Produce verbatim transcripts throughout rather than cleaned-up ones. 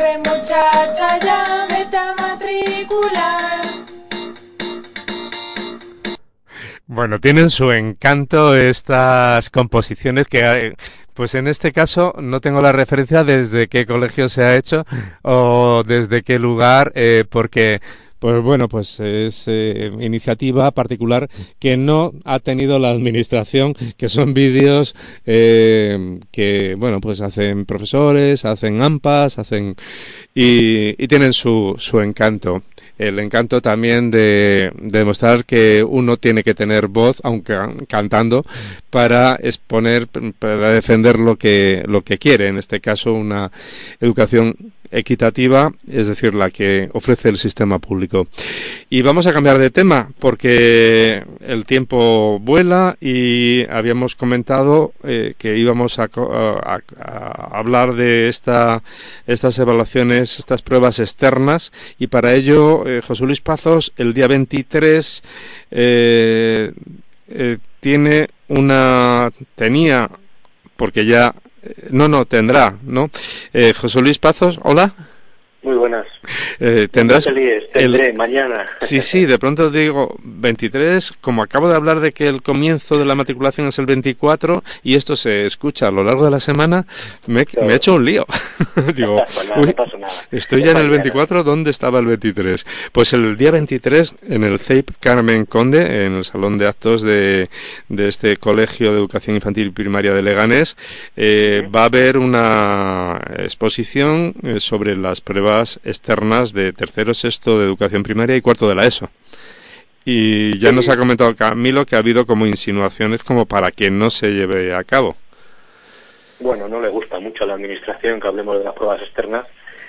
pues muchacha ya vete a matricular. Bueno, tienen su encanto estas composiciones que, pues en este caso, no tengo la referencia desde qué colegio se ha hecho o desde qué lugar, eh, porque, pues bueno, pues es eh, iniciativa particular que no ha tenido la administración, que son vídeos eh, que, bueno, pues hacen profesores, hacen AMPAs, hacen y, y tienen su, su encanto. El encanto también de, de demostrar que uno tiene que tener voz, aunque cantando, para exponer, para defender lo que, lo que quiere, en este caso una educación equitativa, es decir, la que ofrece el sistema público. Y vamos a cambiar de tema porque el tiempo vuela y habíamos comentado eh, que íbamos a, a, a hablar de esta, estas evaluaciones, estas pruebas externas, y para ello eh, José Luis Pazos el día veintitrés eh, eh, tiene una tenía porque ya No, no, tendrá, ¿no? Eh, José Luis Pazos, hola. Muy buenas. Eh, tendrás no te líes, tendré el... mañana. Sí, sí, de pronto digo veintitrés, como acabo de hablar de que el comienzo de la matriculación es el veinticuatro y esto se escucha a lo largo de la semana, me, Claro. me he hecho un lío. Digo, Pues nada, uy, no pasa nada. estoy Es ya en el mañana. veinticuatro, ¿dónde estaba el veintitrés? Pues el día veintitrés en el C E I P Carmen Conde, en el salón de actos de, de este Colegio de Educación Infantil y Primaria de Leganés, eh, Uh-huh. va a haber una exposición eh, sobre las pruebas externas de tercero, sexto de educación primaria y cuarto de la ESO. Y ya Sí. nos ha comentado Camilo que ha habido como insinuaciones como para que no se lleve a cabo. Bueno, no le gusta mucho a la administración que hablemos de las pruebas externas,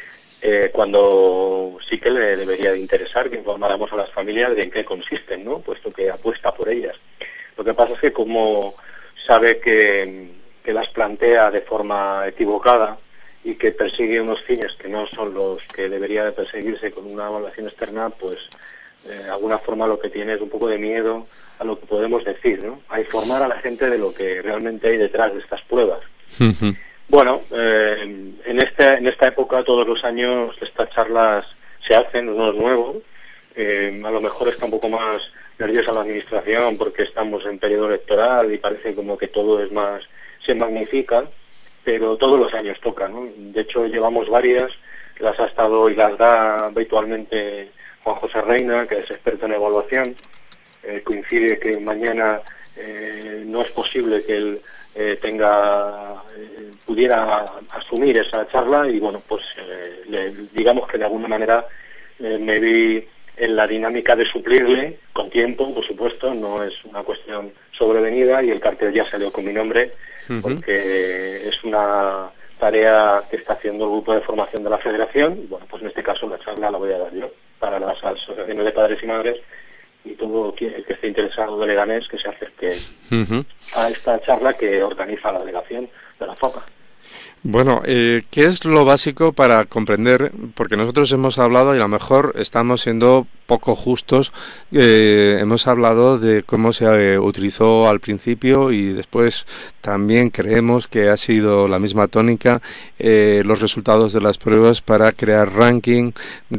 eh, cuando sí que le debería de interesar que informáramos a las familias de en qué consisten, ¿no? Puesto que apuesta por ellas. Lo que pasa es que como sabe que, que las plantea de forma equivocada y que persigue unos fines que no son los que debería de perseguirse con una evaluación externa, pues eh, de alguna forma lo que tiene es un poco de miedo a lo que podemos decir, ¿no? A informar a la gente de lo que realmente hay detrás de estas pruebas. Uh-huh. Bueno, eh, en, este, en esta época todos los años estas charlas se hacen, no es nuevo. Eh, a lo mejor está un poco más nerviosa la administración porque estamos en periodo electoral y parece como que todo es más, se magnifica, pero todos los años toca, ¿no? De hecho llevamos varias, las ha estado y las da habitualmente Juan José Reina, que es experto en evaluación. Eh, coincide que mañana eh, no es posible que él eh, tenga eh, pudiera asumir esa charla y bueno, pues eh, le, digamos que de alguna manera eh, me vi en la dinámica de suplirle con tiempo, por supuesto, no es una cuestión sobrevenida y el cartel ya salió con mi nombre, uh-huh. porque es una tarea que está haciendo el grupo de formación de la federación y bueno, pues en este caso la charla la voy a dar yo para las asociaciones de padres y madres y todo el que esté interesado de Leganés que se acerque uh-huh. a esta charla que organiza la delegación de la FOPA. Bueno, eh, ¿qué es lo básico para comprender? Porque nosotros hemos hablado y a lo mejor estamos siendo poco justos. Eh, hemos hablado de cómo se eh, utilizó al principio y después también creemos que ha sido la misma tónica eh, los resultados de las pruebas para crear ranking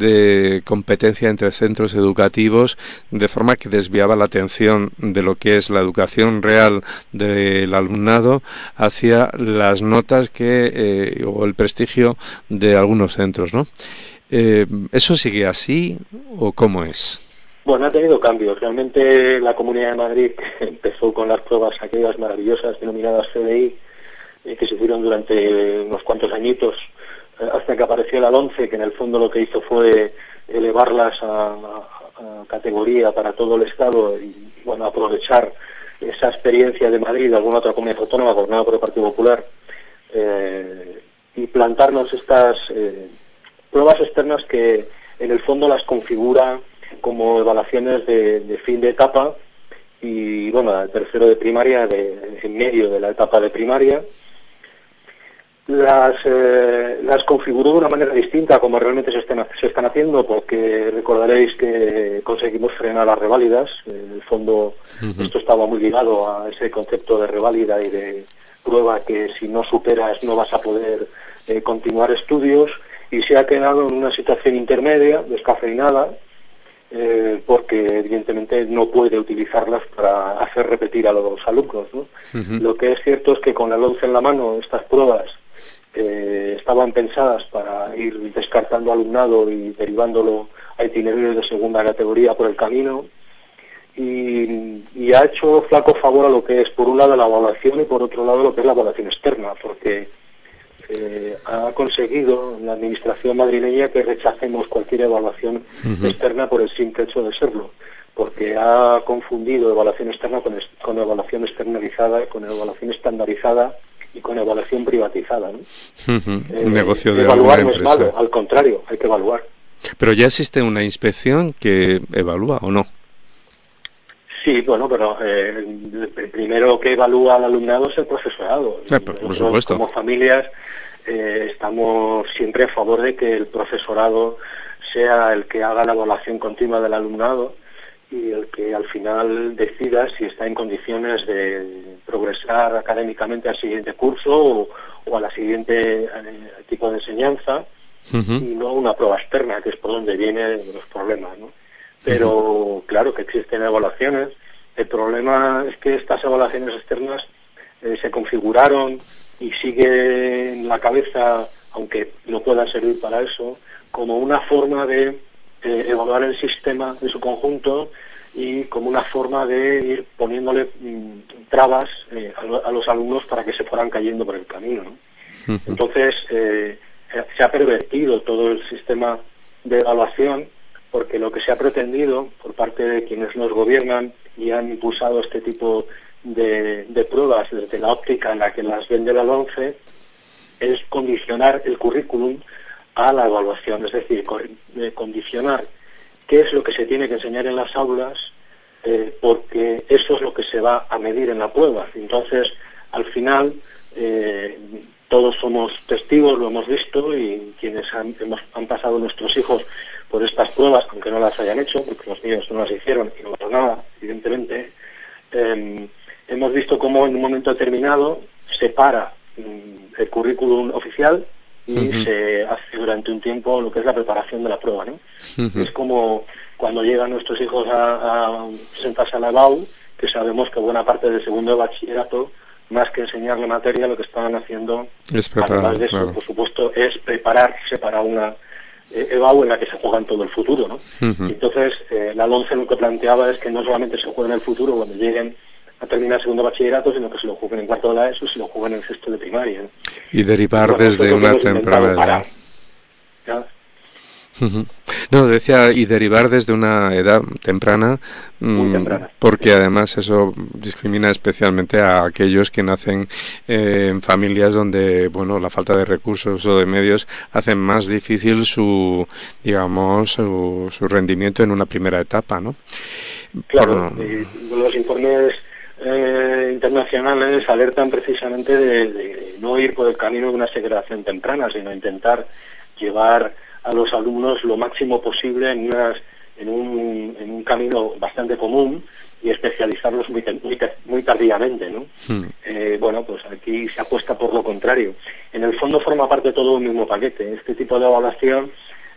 de competencia entre centros educativos de forma que desviaba la atención de lo que es la educación real del alumnado hacia las notas que eh, o el prestigio de algunos centros, ¿no? Eh, ¿Eso sigue así o cómo es? Bueno, ha tenido cambios. Realmente la Comunidad de Madrid empezó con las pruebas aquellas maravillosas denominadas C D I, eh, que se hicieron durante unos cuantos añitos, eh, hasta que apareció la LOMCE, que en el fondo lo que hizo fue elevarlas a, a, a categoría para todo el Estado y, bueno, aprovechar esa experiencia de Madrid, de alguna otra comunidad autónoma gobernada por el Partido Popular, eh, y plantarnos estas eh, pruebas externas que en el fondo las configura como evaluaciones de, de fin de etapa y bueno, el tercero de primaria, de, en medio de la etapa de primaria. Las, eh, las configuró de una manera distinta como realmente se están, se están haciendo, porque recordaréis que conseguimos frenar las reválidas. En el fondo, uh-huh. esto estaba muy ligado a ese concepto de reválida y de prueba que si no superas no vas a poder eh, continuar estudios y se ha quedado en una situación intermedia, descafeinada, eh, porque evidentemente no puede utilizarlas para hacer repetir a los alumnos, ¿no? Uh-huh. Lo que es cierto es que con la LOMCE en la mano, estas pruebas eh, estaban pensadas para ir descartando alumnado y derivándolo a itinerarios de segunda categoría por el camino, y, y ha hecho flaco favor a lo que es, por un lado, la evaluación y por otro lado lo que es la evaluación externa, porque eh, ha conseguido la administración madrileña que rechacemos cualquier evaluación uh-huh. externa por el simple hecho de serlo, porque ha confundido evaluación externa con, con evaluación externalizada, con evaluación estandarizada y con evaluación privatizada, ¿no? Uh-huh. Eh, Un negocio de evaluar no es malo, al contrario, hay que evaluar. Pero ya existe una inspección que evalúa, ¿o no? Sí, bueno, pero eh, el primero que evalúa al alumnado es el profesorado. Eh, por, por supuesto. Como familias eh, estamos siempre a favor de que el profesorado sea el que haga la evaluación continua del alumnado y el que al final decida si está en condiciones de progresar académicamente al siguiente curso o, o a la siguiente eh, tipo de enseñanza, uh-huh. y no una prueba externa, que es por donde vienen los problemas, ¿no? Pero uh-huh. claro que existen evaluaciones. El problema es que estas evaluaciones externas eh, se configuraron y sigue en la cabeza, aunque no puedan servir para eso, como una forma de eh, evaluar el sistema en su conjunto y como una forma de ir poniéndole mmm, trabas eh, a, lo, a los alumnos para que se fueran cayendo por el camino, ¿no? Uh-huh. Entonces eh, se ha pervertido todo el sistema de evaluación, porque lo que se ha pretendido por parte de quienes nos gobiernan y han impulsado este tipo de, de pruebas desde la óptica en la que las vende la LOMCE es condicionar el currículum a la evaluación, es decir, condicionar qué es lo que se tiene que enseñar en las aulas, eh, porque eso es lo que se va a medir en la prueba. Entonces, al final, eh, todos somos testigos, lo hemos visto, y quienes han, hemos, han pasado nuestros hijos por estas pruebas, aunque no las hayan hecho, porque los míos no las hicieron y no pasó nada, evidentemente, eh, hemos visto cómo en un momento determinado se para mm, el currículum oficial y uh-huh. se hace durante un tiempo lo que es la preparación de la prueba, ¿no? Uh-huh. Es como cuando llegan nuestros hijos a, a presentarse a la E B A U, que sabemos que buena parte del segundo de bachillerato, más que enseñarle materia, lo que estaban haciendo, es preparar, además de eso, claro. por supuesto, es prepararse para una E B A U en la que se juega en todo el futuro, ¿no? Uh-huh. Entonces, eh, la LOMCE lo que planteaba es que no solamente se juegue en el futuro cuando lleguen a terminar segundo bachillerato, sino que se lo jueguen en cuarto de la ESO y se lo jueguen en sexto de primaria, ¿no? Y derivar y bueno, desde una temprana edad. ¿Ya? Uh-huh. No, decía, y derivar desde una edad temprana, Muy temprana, porque sí. además eso discrimina especialmente a aquellos que nacen eh, en familias donde, bueno, la falta de recursos o de medios hacen más difícil su, digamos, su, su rendimiento en una primera etapa, ¿no? Claro, Por... y los informes eh, internacionales alertan precisamente de, de no ir por el camino de una segregación temprana, sino intentar llevar a los alumnos lo máximo posible en, unas, en, un, en un camino bastante común y especializarlos muy, muy, muy tardíamente, ¿no? Hmm. Eh, bueno, pues aquí se apuesta por lo contrario. En el fondo forma parte de todo un mismo paquete. Este tipo de evaluación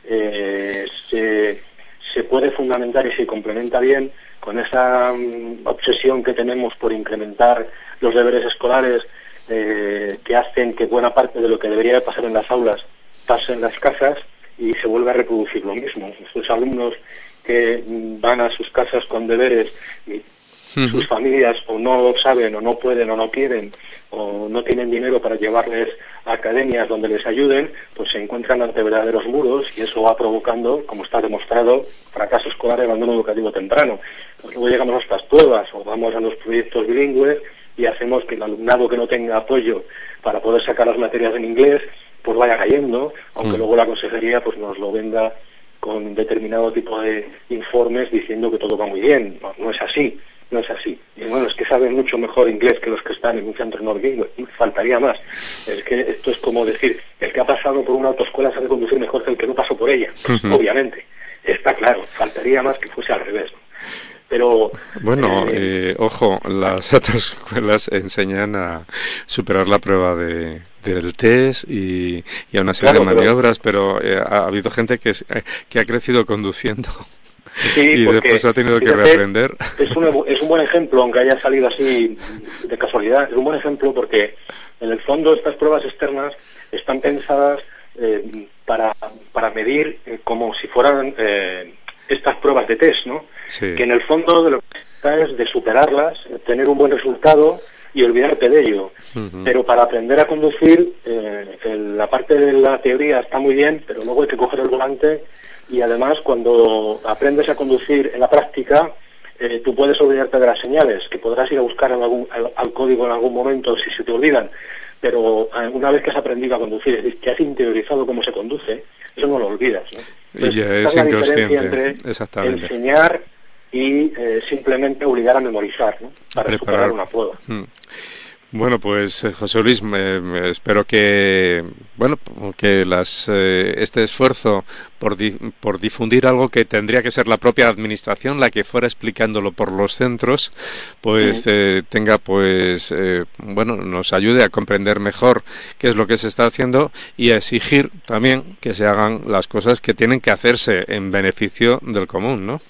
eh, se, se puede fundamentar y se complementa bien con esa um, obsesión que tenemos por incrementar los deberes escolares eh, que hacen que buena parte de lo que debería de pasar en las aulas pase en las casas y se vuelve a reproducir lo mismo. Estos alumnos que van a sus casas con deberes y uh-huh. sus familias o no saben o no pueden o no quieren o no tienen dinero para llevarles a academias donde les ayuden, pues se encuentran ante verdaderos muros y eso va provocando, como está demostrado, fracaso escolar y abandono educativo temprano. Pues luego llegamos a estas pruebas o vamos a los proyectos bilingües y hacemos que el alumnado que no tenga apoyo para poder sacar las materias en inglés pues vaya cayendo, aunque mm. luego la consejería pues nos lo venda con determinado tipo de informes diciendo que todo va muy bien. No, no es así, no es así. Y bueno, es que saben mucho mejor inglés que los que están en un centro no bilingüe, faltaría más. Es que esto es como decir, el que ha pasado por una autoescuela sabe conducir mejor que el que no pasó por ella. Pues, uh-huh. Obviamente, está claro, faltaría más que fuese al revés, ¿no? Pero bueno, eh, eh, ojo, las otras escuelas enseñan a superar la prueba de, del test y, y a una serie claro, de maniobras, pero, pero eh, ha habido gente que, es, eh, que ha crecido conduciendo sí, y porque, después ha tenido fíjate, que reaprender. Es un, es un buen ejemplo, aunque haya salido así de casualidad, es un buen ejemplo porque en el fondo estas pruebas externas están pensadas eh, para, para medir eh, como si fueran eh, estas pruebas de test, ¿no? Sí. Que en el fondo de lo que está es de superarlas, tener un buen resultado y olvidarte de ello. Uh-huh. Pero para aprender a conducir, eh, el, la parte de la teoría está muy bien, pero luego hay que coger el volante y además cuando aprendes a conducir en la práctica, eh, tú puedes olvidarte de las señales, que podrás ir a buscar en algún, al, al código en algún momento si se te olvidan, pero una vez que has aprendido a conducir, es decir, que has interiorizado cómo se conduce, eso no lo olvidas, ¿no? Entonces, y ya es la inconsciente, entre exactamente. Enseñar y eh, simplemente obligar a memorizar, ¿no? Para preparar superar una prueba. Hmm. Bueno, pues eh, José Luis, me, me espero que bueno que las eh, este esfuerzo por di, por difundir algo que tendría que ser la propia administración la que fuera explicándolo por los centros, pues sí. eh, tenga pues eh, bueno nos ayude a comprender mejor qué es lo que se está haciendo y a exigir también que se hagan las cosas que tienen que hacerse en beneficio del común, ¿no?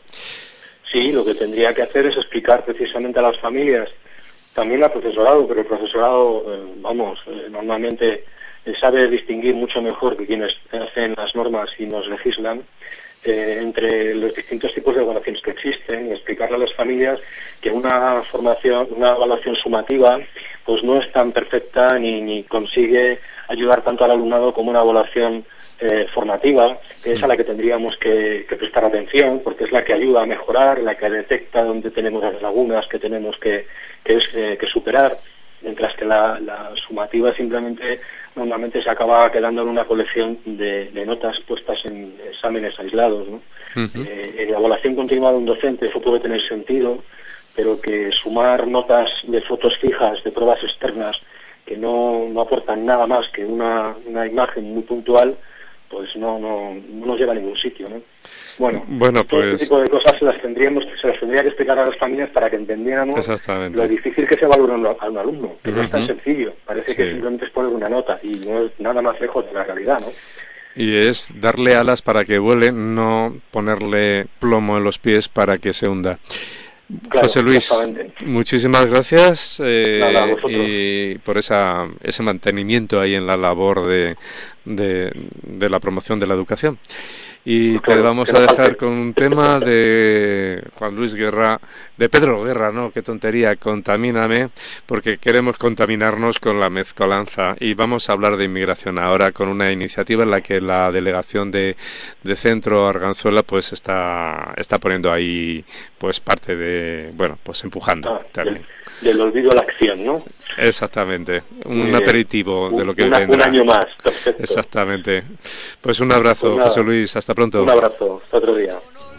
Sí, lo que tendría que hacer es explicar precisamente a las familias, también al profesorado, pero el profesorado, eh, vamos, eh, normalmente eh, sabe distinguir mucho mejor que quienes hacen las normas y nos legislan eh, entre los distintos tipos de evaluaciones que existen y explicarle a las familias que una formación, una evaluación sumativa, pues no es tan perfecta ni, ni consigue ayudar tanto al alumnado como una evaluación Eh, formativa, que es a la que tendríamos que, que prestar atención, porque es la que ayuda a mejorar, la que detecta dónde tenemos las lagunas que tenemos que, que, es, eh, que superar, mientras que la, la sumativa simplemente normalmente se acaba quedando en una colección de, de notas puestas en exámenes aislados, ¿no? Uh-huh. eh, en la evaluación continuada de un docente eso puede tener sentido, pero que sumar notas de fotos fijas, de pruebas externas, que no, no aportan nada más que una, una imagen muy puntual, pues no, no, no nos lleva a ningún sitio, ¿no? Bueno, bueno todo pues... este tipo de cosas se las tendríamos, se las tendría que explicar a las familias para que entendiéramos lo difícil que se valora a un alumno, que uh-huh. no es tan sencillo, parece sí. que simplemente es poner una nota y no es nada más lejos de la realidad, ¿no? Y es darle alas para que vuele, no ponerle plomo en los pies para que se hunda. Claro, José Luis, muchísimas gracias eh, Nada, y por esa, ese mantenimiento ahí en la labor de, de, de la promoción de la educación. Y pues claro, te vamos a dejar falte. con un tema de Juan Luis Guerra, de Pedro Guerra, ¿no? Qué tontería, Contamíname, porque queremos contaminarnos con la mezcolanza. Y vamos a hablar de inmigración ahora con una iniciativa en la que la delegación de, de Centro Arganzuela pues está, está poniendo ahí pues parte de, bueno, pues empujando ah, también. Del, del olvido a la acción, ¿no? Exactamente, un eh, aperitivo un, de lo que una, vendrá. Un año más, perfecto. Exactamente. Pues un abrazo, pues nada, José Luis, hasta pronto. Un abrazo, hasta otro día.